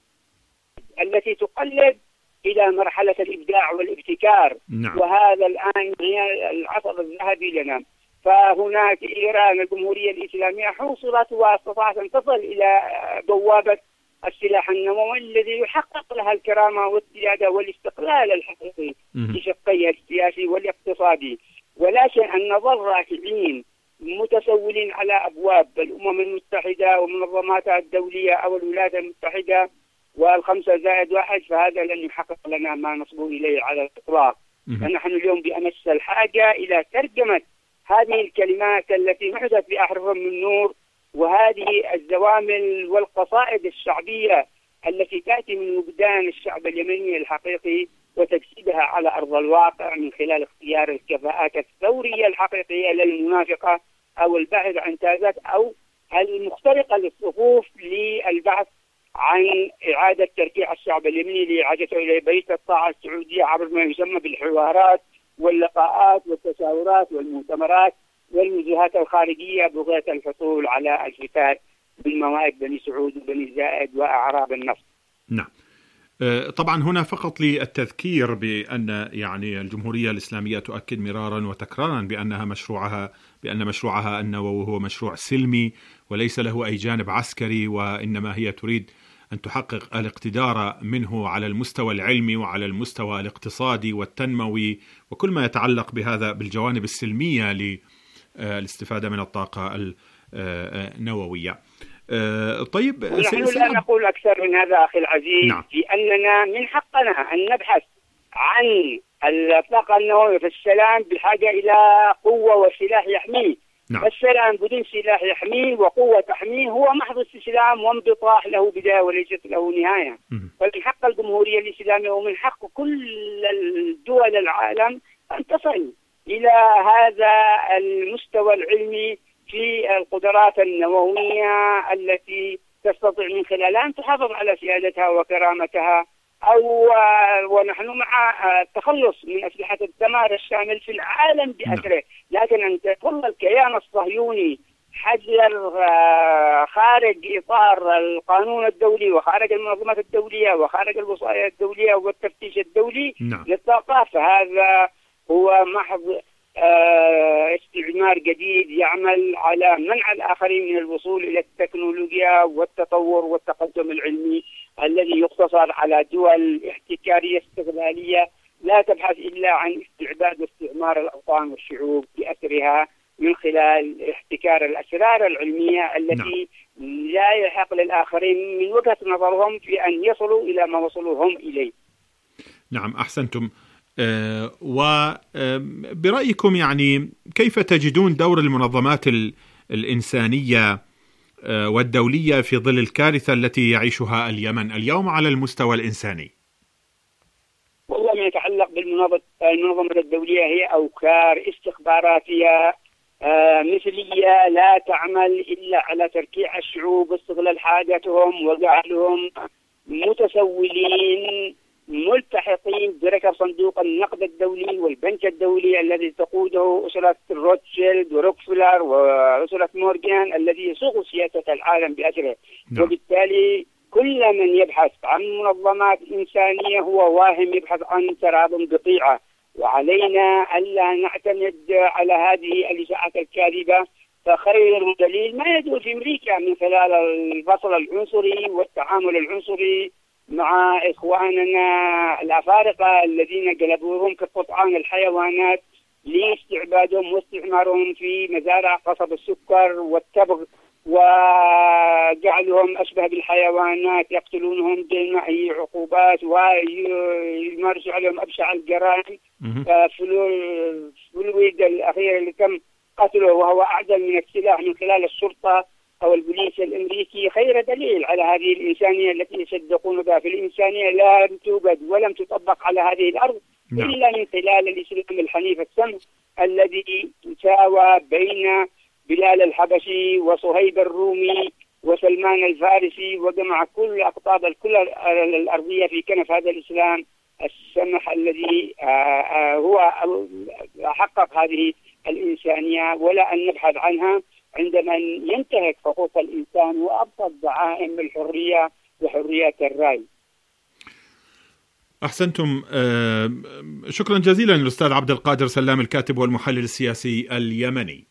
التي تقلد إلى مرحلة الإبداع والابتكار. وهذا الآن هي العصر الذهبي لنا. فهناك إيران الجمهورية الإسلامية حوصلت واستطاعت أن تصل إلى بوابة السلاح النووي الذي يحقق لها الكرامة والسيادة والاستقلال الحقيقي بشقيها السياسي والاقتصادي. ولكن أن نظل راكعين متسولين على أبواب الأمم المتحدة ومنظماتها الدولية أو الولايات المتحدة وال5+1، فهذا لن يحقق لنا ما نصبو إليه على الإطلاق. فنحن اليوم بأمس الحاجة إلى ترجمة هذه الكلمات التي محدث بأحرف من نور، وهذه الزوامل والقصائد الشعبية التي تأتي من وجدان الشعب اليمني الحقيقي، وتجسيدها على أرض الواقع من خلال اختيار الكفاءات الثورية الحقيقية للمنافقة أو البحث عن تازات أو المخترقة للصفوف للبحث عن إعادة تركيع الشعب اليمني لإعادته إلى بيت الطاعة السعودية عبر ما يسمى بالحوارات واللقاءات والتشاورات والمؤتمرات والوجهات الخارجية بغية الحصول على الفتات من موائد بني سعود وبني زائد وأعراب النفط. نعم. طبعا هنا فقط للتذكير بأن يعني الجمهورية الإسلامية تؤكد مرارا وتكرارا بأن مشروعها النووي هو مشروع سلمي وليس له أي جانب عسكري، وإنما هي تريد أن تحقق الاقتدار منه على المستوى العلمي وعلى المستوى الاقتصادي والتنموي وكل ما يتعلق بهذا بالجوانب السلمية للاستفادة من الطاقة النووية. طيب نحن لا نقول أكثر من هذا أخي العزيز. نعم. لأننا من حقنا أن نبحث عن الطاقة النووية في السلام بحاجة إلى قوة وسلاح يحميه. نعم. السلام بدون سلاح يحميه وقوة تحميه هو محض استسلام وانبطاح له بداية وليست له نهاية. فمن حق الجمهورية الإسلامية ومن حق كل الدول العالم أن تصل إلى هذا المستوى العلمي في القدرات النووية التي تستطيع من خلالها أن تحافظ على سيادتها وكرامتها، ونحن مع التخلص من أسلحة الدمار الشامل في العالم بأسره، لكن أن يظل الكيان الصهيوني حجر خارج إطار القانون الدولي وخارج المنظمات الدولية وخارج الوصايا الدولية والتفتيش الدولي للطاقة، فهذا هو محض استعمار جديد يعمل على منع الآخرين من الوصول إلى التكنولوجيا والتطور والتقدم العلمي الذي يقتصر على دول احتكارية استغلالية لا تبحث إلا عن استعباد واستعمار الأوطان والشعوب بأسرها من خلال احتكار الأسرار العلمية التي لا يحق للآخرين من وجهة نظرهم في أن يصلوا إلى ما وصلوا هم إليه. نعم، أحسنتم. وبرأيكم يعني كيف تجدون دور المنظمات الإنسانية والدولية في ظل الكارثة التي يعيشها اليمن اليوم على المستوى الإنساني؟ والله ما يتعلق بالمنظمة الدولية هي أوكار استخباراتية مثلية لا تعمل إلا على تركيع الشعوب واستغلال حاجاتهم وجعلهم متسولين ملتحقين بركب صندوق النقد الدولي والبنك الدولي الذي تقوده أسرة روتشيلد وروكفلر وأسرة مورغان الذي يسوق سياسة العالم بأسره. وبالتالي كل من يبحث عن منظمات إنسانية هو واهم يبحث عن تراض بطيعة، وعلينا ألا نعتمد على هذه الإشاعات الكاذبة. فخير دليل ما يدور في أمريكا من خلال الفصل العنصري والتعامل العنصري مع إخواننا الأفارقة الذين قلبوهم كقطعان الحيوانات لاستعبادهم واستعمارهم في مزارع قصب السكر والتبغ وجعلهم أشبه بالحيوانات، يقتلونهم بمعي عقوبات ويمارسوا عليهم أبشع الجرائم. فلويد الأخير اللي تم قتله وهو أعدل من السلاح من خلال الشرطة أو البوليس الأمريكي خير دليل على هذه الإنسانية التي يصدقون بها. في الإنسانية لا توجد ولم تطبق على هذه الأرض إلا من خلال الإسلام الحنيف السمح الذي ساوى بين بلال الحبشي وصهيب الرومي وسلمان الفارسي وجمع كل أقطاب الكرة الأرضية في كنف هذا الإسلام السمح الذي هو حقق هذه الإنسانية، ولا أن نبحث عنها عندما ينتهك حقوق الإنسان وأبسط دعائم الحرية وحريات الرأي. أحسنتم. شكرا جزيلا للأستاذ عبد القادر سلام الكاتب والمحلل السياسي اليمني.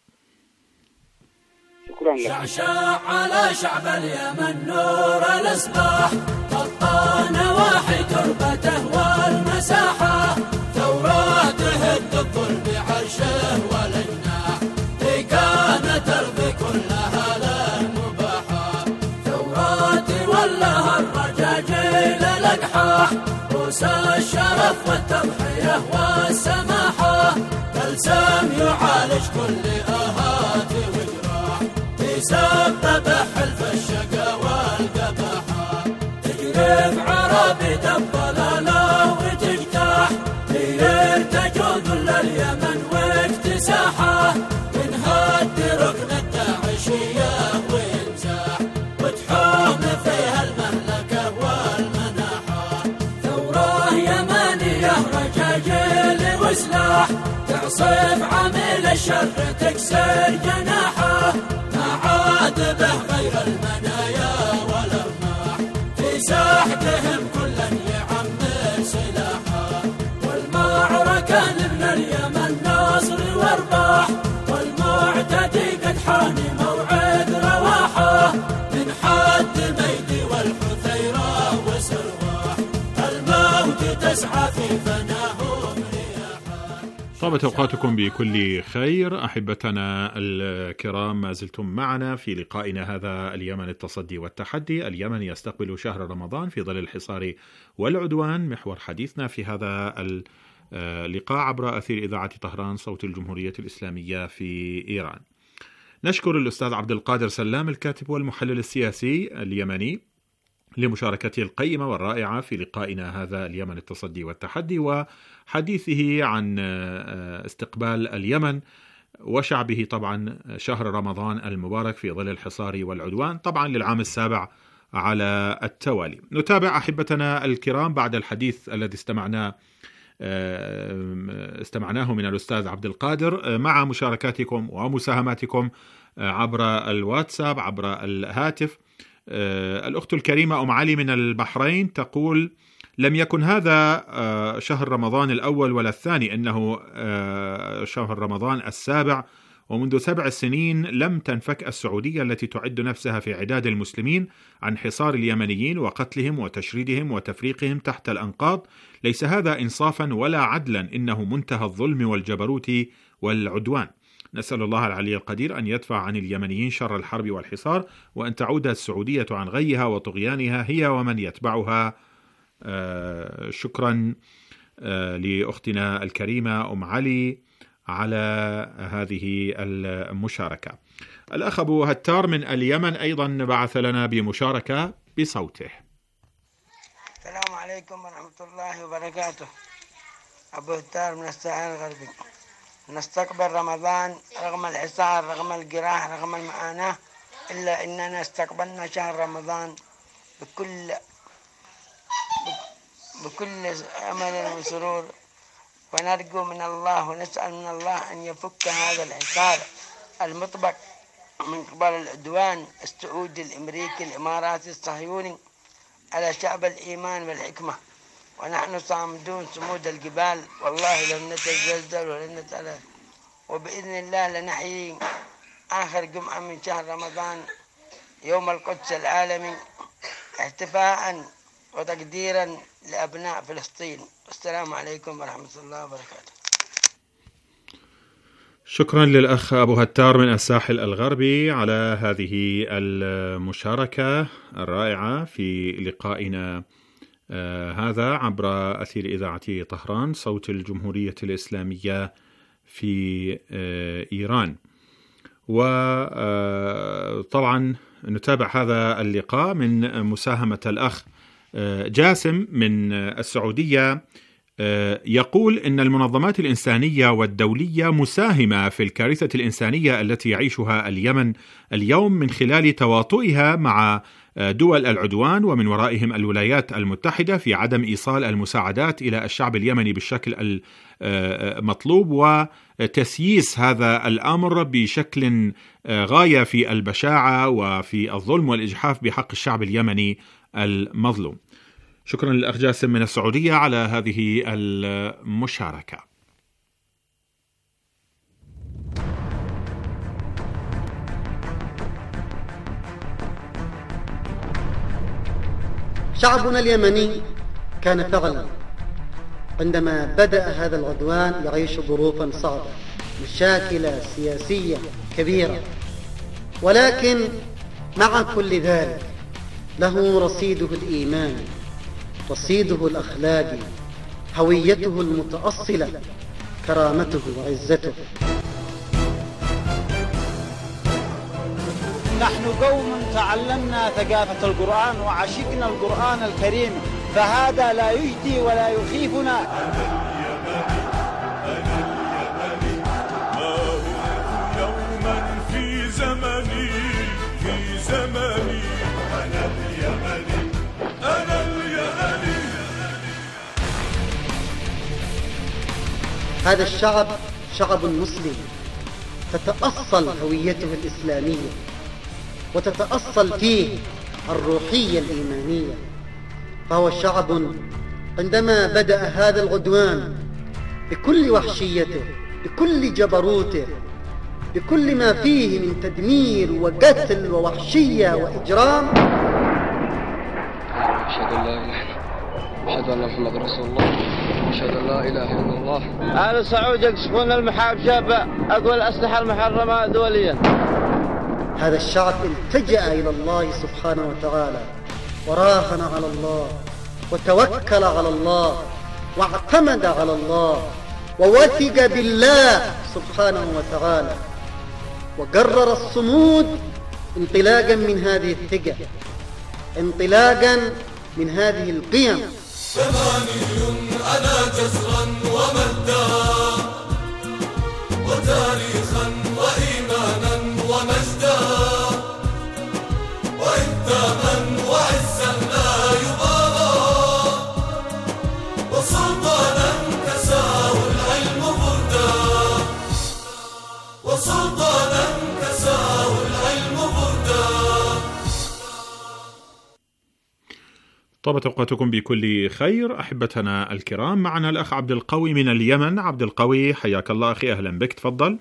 شكرا لك. شعشع على شعب اليمن نور الإصباح غطى نواحي تربته والمساحة، ثوراته الظلم بعرشه والجناح كانت أرض كلها للمباحة، ثوراتي والله الرجاجيل الأقحاح، روس الشرف والتضحية والسماحة، بلسم يعالج كل آهات وجراح، تسبب حلف الشقا والقباحة، تجرف عربي الضلالة وتجتاح، ليل تجود لليمن واكتساحه، هد ركن الداعشية وينزاح، وتحوم فيها المهلكة والمناحة، ثورة يمانية رجاجيل وسلاح، تعصف عامل الشر تكسر جناحه، ما عاد به غير المنايا والأرماح، في ساحتهم كلا يعمر سلاحه، والمعركة لابن اليمن نصر وارباح، والمعتدي قد حاني موعد رواحه، من حد ميدي والحثيرة وسرواح، الموت تسعى في فناهم رياحه. طابت أوقاتكم بكل خير أحبتنا الكرام، ما زلتم معنا في لقائنا هذا اليمن التصدي والتحدي. اليمن يستقبل شهر رمضان في ظل الحصار والعدوان، محور حديثنا في هذا اللقاء عبر أثير إذاعة طهران صوت الجمهورية الإسلامية في إيران. نشكر الأستاذ عبد القادر سلام الكاتب والمحلل السياسي اليمني لمشاركته القيمة والرائعة في لقائنا هذا اليمن التصدي والتحدي، وحديثه عن استقبال اليمن وشعبه طبعا شهر رمضان المبارك في ظل الحصار والعدوان طبعا للعام السابع على التوالي. نتابع أحبتنا الكرام بعد الحديث الذي استمعناه من الأستاذ عبد القادر مع مشاركاتكم ومساهماتكم عبر الواتساب عبر الهاتف. الأخت الكريمة أم علي من البحرين تقول: لم يكن هذا شهر رمضان الأول ولا الثاني، إنه شهر رمضان السابع، ومنذ 7 سنين لم تنفك السعودية التي تعد نفسها في عداد المسلمين عن حصار اليمنيين وقتلهم وتشريدهم وتفريقهم تحت الأنقاض. ليس هذا إنصافا ولا عدلا، إنه منتهى الظلم والجبروت والعدوان. نسأل الله العلي القدير أن يدفع عن اليمنيين شر الحرب والحصار، وأن تعود السعودية عن غيها وطغيانها هي ومن يتبعها. شكرا لأختنا الكريمة أم علي على هذه المشاركة. الأخ أبو هتار من اليمن أيضا بعث لنا بمشاركة بصوته. السلام عليكم ورحمة الله وبركاته. أبو هتار من الساحل الغربي. نستقبل رمضان رغم الحصار، رغم الجراح، رغم المعاناة، إلا أننا استقبلنا شهر رمضان بكل أمل وسرور، ونرجو من الله ونسأل من الله أن يفك هذا الحصار المطبق من قبل العدوان السعودي الأمريكي الإماراتي الصهيوني على شعب الإيمان والحكمة. ونحن صامدون صمود الجبال، والله لن نتزلزل ولن نتألف، وبإذن الله لنحيي آخر جمعة من شهر رمضان يوم القدس العالمي احتفاء وتقديرا لأبناء فلسطين. السلام عليكم ورحمة الله وبركاته. شكرا للأخ أبو هتار من الساحل الغربي على هذه المشاركة الرائعة في لقائنا هذا عبر أثير إذاعة طهران صوت الجمهورية الإسلامية في إيران. وطبعا نتابع هذا اللقاء من مساهمة الأخ جاسم من السعودية. يقول إن المنظمات الإنسانية والدولية مساهمة في الكارثة الإنسانية التي يعيشها اليمن اليوم من خلال تواطؤها مع دول العدوان، ومن ورائهم الولايات المتحدة في عدم إيصال المساعدات إلى الشعب اليمني بالشكل المطلوب، وتسييس هذا الأمر بشكل غاية في البشاعة وفي الظلم والإجحاف بحق الشعب اليمني المظلوم. شكرا للأخ جاسم من السعودية على هذه المشاركة. شعبنا اليمني كان فعلا عندما بدأ هذا العدوان يعيش ظروفا صعبة، مشاكل سياسية كبيرة، ولكن مع كل ذلك له رصيده الإيماني، رصيده الأخلاقي، هويته المتأصلة، كرامته وعزته. نحن قوم تعلمنا ثقافة القرآن وعشقنا القرآن الكريم، فهذا لا يجدي ولا يخيفنا. يوما في زمني أنا اليمني أنا اليمني. هذا الشعب شعب مسلم، تتأصل هويته الإسلامية وتتأصل فيه الروحية الإيمانية. فهو شعب عندما بدأ هذا العدوان بكل وحشيته، بكل جبروته، بكل ما فيه من تدمير وقتل ووحشية وإجرام، أشهد أن لا إله إلا الله، أشهد أن محمد رسول الله، أشهد أن لا إله إلا الله. أهل سعود يكشفون المحابشة بأقوى الأسلحة المحرمة دوليا. هذا الشعب التجأ إلى الله سبحانه وتعالى، وراهن على الله، وتوكل على الله، واعتمد على الله، ووثق بالله سبحانه وتعالى، وقرر الصمود انطلاقا من هذه الثقة. انطلاقا من هذه القيم. يماني أنا جزرا ومدا وتاريخا وإيمانا ومجدا وإنتاما وعزا لا يبالى وسلطانا كساه العلم بردا وسلطانا كساه العلم بردا. طابت أوقاتكم بكل خير أحبتنا الكرام. معنا الأخ عبد القوي من اليمن. عبد القوي حياك الله أخي، أهلا بك، تفضل.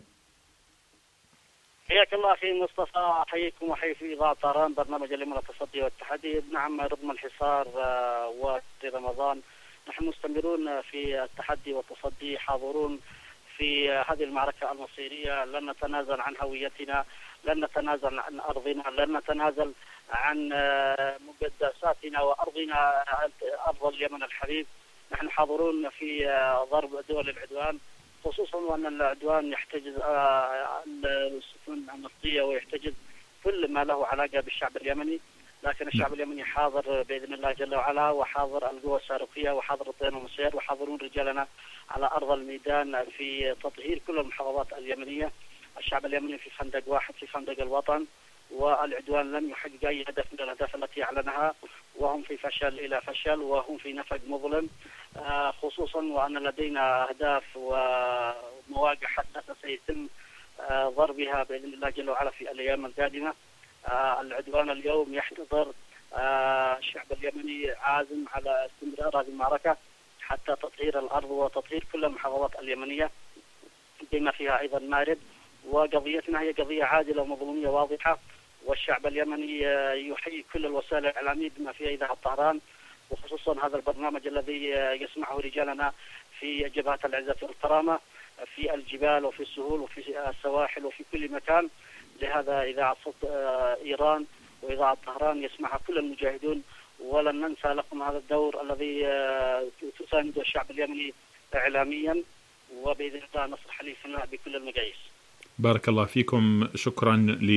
حياك الله أخي مصطفى، أحييكم وحي في إذاعة طهران برنامج اليمن التصدي والتحدي. نعم، رغم الحصار ورمضان نحن مستمرون في التحدي والتصدي، حاضرون في هذه المعركة المصيرية. لن نتنازل عن هويتنا، لن نتنازل عن أرضنا، لن نتنازل عن مقدساتنا وأرضنا، أرض اليمن الحبيب. نحن حاضرون في ضرب دول العدوان، خصوصا وأن العدوان يحتجز السفن النفطية ويحتجز كل ما له علاقة بالشعب اليمني. لكن الشعب اليمني حاضر بإذن الله جل وعلا، وحاضر القوى الصاروخية، وحاضر الطيران والمسير، وحاضرون رجالنا على أرض الميدان في تطهير كل المحافظات اليمنية. الشعب اليمني في خندق واحد، في خندق الوطن، والعدوان لم يحقق أي هدف من الأهداف التي أعلنها، وهم في فشل إلى فشل، وهم في نفق مظلم، خصوصا وأن لدينا أهداف ومواقع حساسة سيتم ضربها بإذن الله جل وعلا في الأيام القادمة. العدوان اليوم يحتضر، الشعب اليمني عازم على استمرار هذه المعركة حتى تطهير الأرض وتطهير كل المحافظات اليمنية بما فيها أيضا مارب. وقضيتنا هي قضية عادلة ومظلومية واضحة، والشعب اليمني يحيي كل الوسائل الإعلامية بما فيها إذاعة طهران، وخصوصا هذا البرنامج الذي يسمعه رجالنا في جبهة العزة والكرامة في الجبال وفي السهول وفي السواحل وفي كل مكان. لهذا إذاعة صوت إيران وإذاعة طهران يسمعها كل المجاهدون، ولن ننسى لكم هذا الدور الذي تساند الشعب اليمني إعلاميا، وبإذن الله نصر حليفنا بكل المقاييس. بارك الله فيكم. شكرا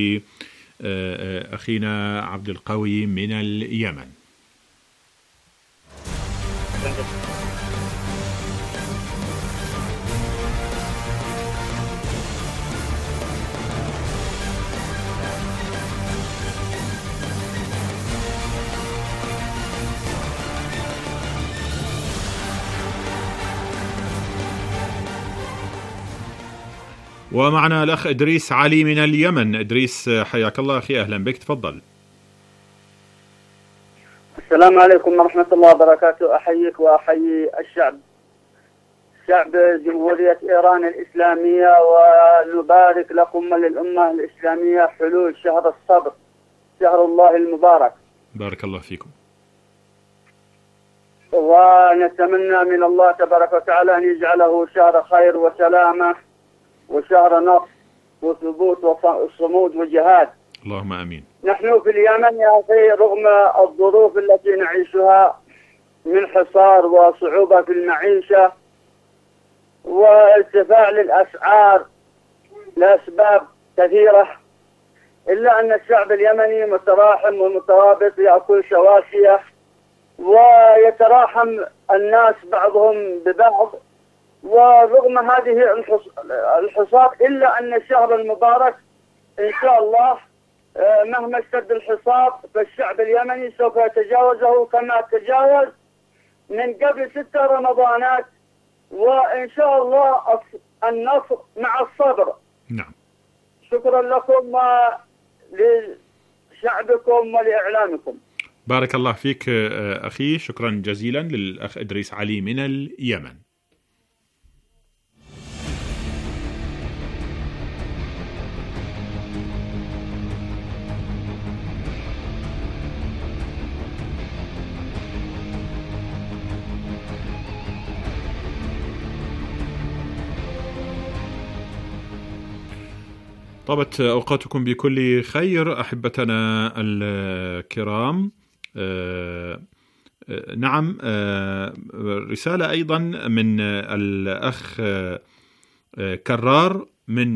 لأخينا عبد القوي من اليمن. ومعنا الأخ إدريس علي من اليمن. إدريس حياك الله أخي، أهلا بك، تفضل. السلام عليكم ورحمة الله وبركاته. أحييك وأحيي شعب جمهورية إيران الإسلامية، ونبارك لكم وللأمة الإسلامية حلول شهر الصبر، شهر الله المبارك. بارك الله فيكم. ونتمنى من الله تبارك وتعالى أن يجعله شهر خير وسلامة وشهر نصر وثبوت وصمود وجهاد. اللهم آمين. نحن في اليمن يا أخي رغم الظروف التي نعيشها من حصار وصعوبة في المعيشة وارتفاع للأسعار لأسباب كثيرة، إلا أن الشعب اليمني متراحم ومترابط يأكل شواشية، ويتراحم الناس بعضهم ببعض. ورغم هذه الحصار إلا أن الشهر المبارك إن شاء الله مهما اشتد الحصار فالشعب اليمني سوف يتجاوزه كما تجاوز من قبل 6 رمضانات، وإن شاء الله النصر مع الصبر. نعم. شكرا لكم ولشعبكم ولإعلامكم. بارك الله فيك أخي، شكرا جزيلا للأخ إدريس علي من اليمن. طابت أوقاتكم بكل خير أحبتنا الكرام. نعم، رسالة أيضا من الأخ كرار من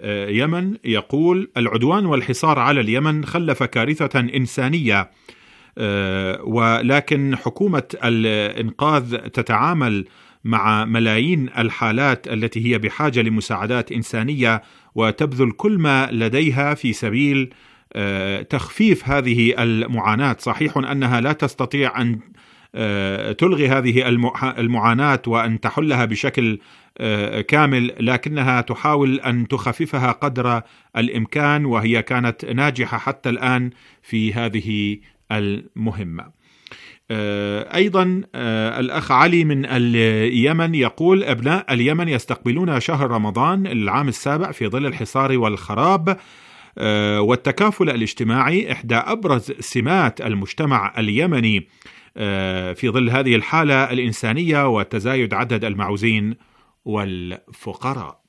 اليمن يقول: العدوان والحصار على اليمن خلف كارثة إنسانية ولكن حكومة الإنقاذ تتعامل مع ملايين الحالات التي هي بحاجة لمساعدات إنسانية، وتبذل كل ما لديها في سبيل تخفيف هذه المعاناة. صحيح أنها لا تستطيع أن تلغي هذه المعاناة وأن تحلها بشكل كامل، لكنها تحاول أن تخففها قدر الإمكان، وهي كانت ناجحة حتى الآن في هذه المهمة. أيضا الأخ علي من اليمن يقول: أبناء اليمن يستقبلون شهر رمضان العام السابع في ظل الحصار والخراب والتكافل الاجتماعي، إحدى أبرز سمات المجتمع اليمني في ظل هذه الحالة الإنسانية وتزايد عدد المعوزين والفقراء.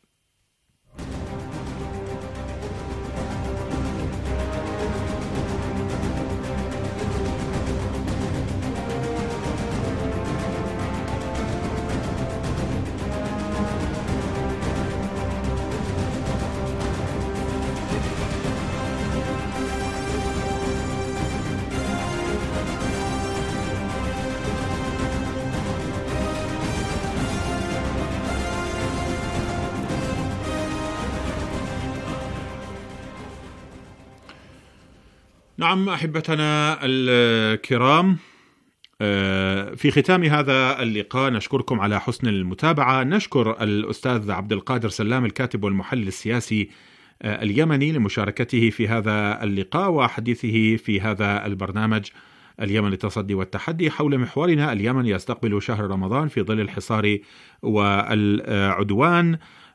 نعم أحبتنا الكرام، في ختام هذا اللقاء نشكركم على حسن المتابعة. نشكر الأستاذ عبد القادر سلام الكاتب والمحلل السياسي اليمني لمشاركته في هذا اللقاء وحديثه في هذا البرنامج اليمن للتصدي والتحدي حول محورنا اليمن يستقبل شهر رمضان في ظل الحصار والعدوان،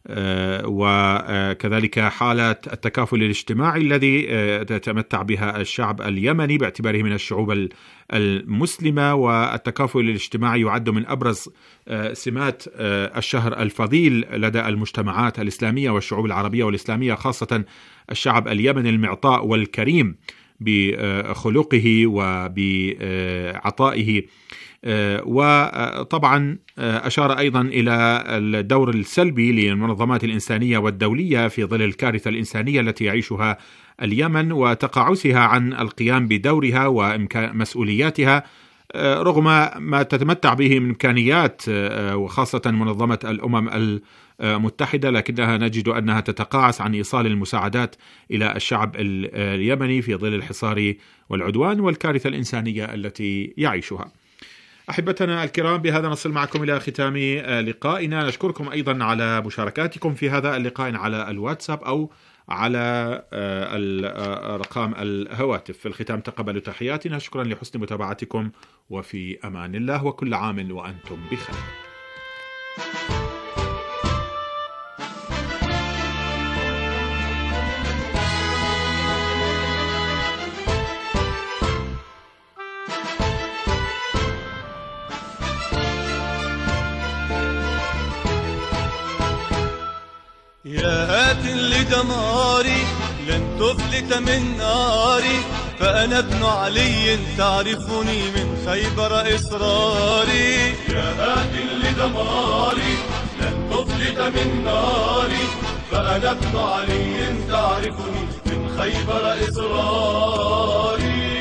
وكذلك حالة التكافل الاجتماعي الذي تتمتع بها الشعب اليمني باعتباره من الشعوب المسلمة. والتكافل الاجتماعي يعد من أبرز سمات الشهر الفضيل لدى المجتمعات الإسلامية والشعوب العربية والإسلامية، خاصة الشعب اليمني المعطاء والكريم بخلقه وبعطائه. وطبعا أشار أيضا إلى الدور السلبي للمنظمات الإنسانية والدولية في ظل الكارثة الإنسانية التي يعيشها اليمن وتقاعسها عن القيام بدورها ومسؤولياتها رغم ما تتمتع به من إمكانيات، وخاصة منظمة الأمم المتحدة، لكنها نجد أنها تتقاعس عن إيصال المساعدات إلى الشعب اليمني في ظل الحصار والعدوان والكارثة الإنسانية التي يعيشها. أحبتنا الكرام، بهذا نصل معكم إلى ختام لقائنا. نشكركم أيضا على مشاركاتكم في هذا اللقاء على الواتساب أو على أرقام الهواتف. في الختام تقبلوا تحياتنا، شكرا لحسن متابعتكم، وفي أمان الله، وكل عام وأنتم بخير. يا هات لدماري لن تفلت من ناري، فأنا ابن علي تعرفني من خيبر إصراري. يا هات لدماري لن تفلت من ناري، فأنا ابن علي تعرفني من خيبر إصراري.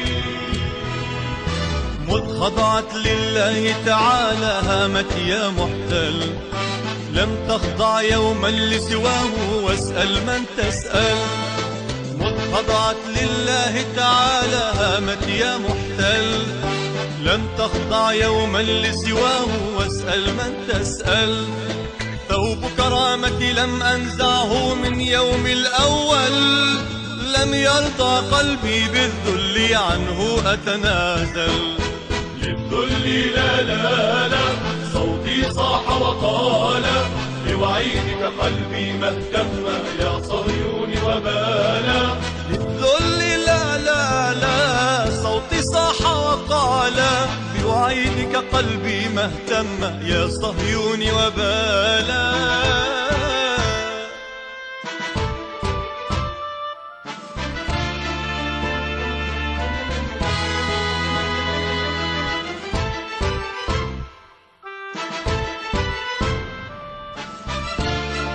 مذ خضعت لله تعالى هامت يا محتل، لم تخضع يوما لسواه واسأل من تسأل. مذ خضعت لله تعالى هامت يا محتل، لم تخضع يوما لسواه واسأل من تسأل. ثوب كرامتي لم أنزعه من يوم الأول، لم يرضى قلبي بالذل عنه أتنازل. للذل لا لا لا، صوتي صاح وقال، لوعيدك قلبي ما اهتم يا صهيون وبالا. للذل لا لا لا، صوتي صاح وقال، بوعيدك قلبي ما اهتم يا صهيون وبالا.